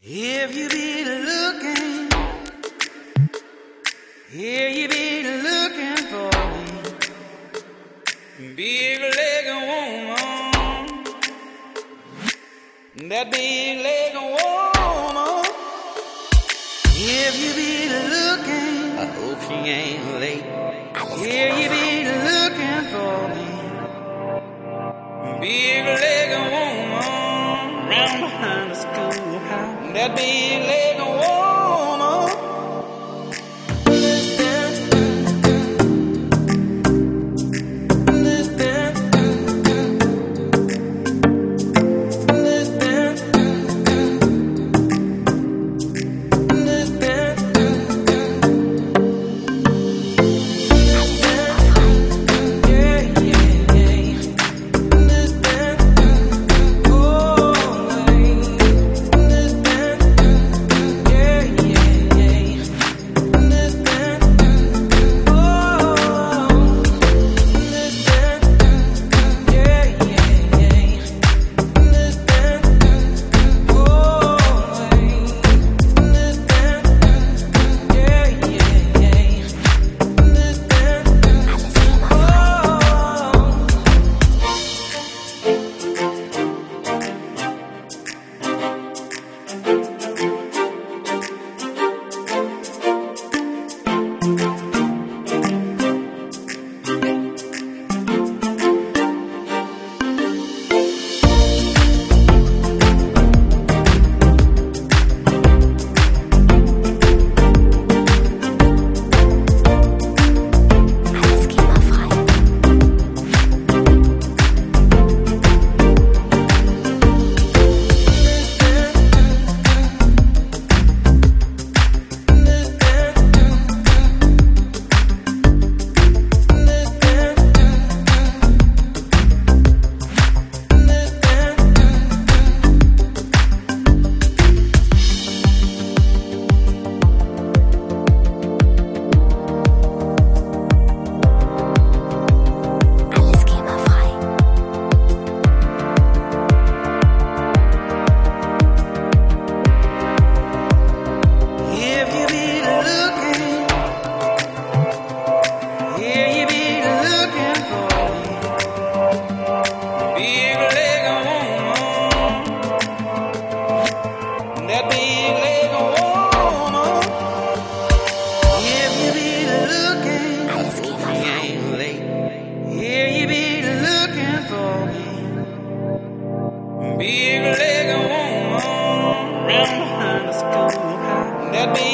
If you be looking, here you be looking for me, big-legged woman, that big-legged woman. If you be looking, I hope she ain't late. Here you be looking for me, big-legged woman, round behind the schoolhouse. That big-legged woman. Big-legged woman, round behind the schoolhouse. That big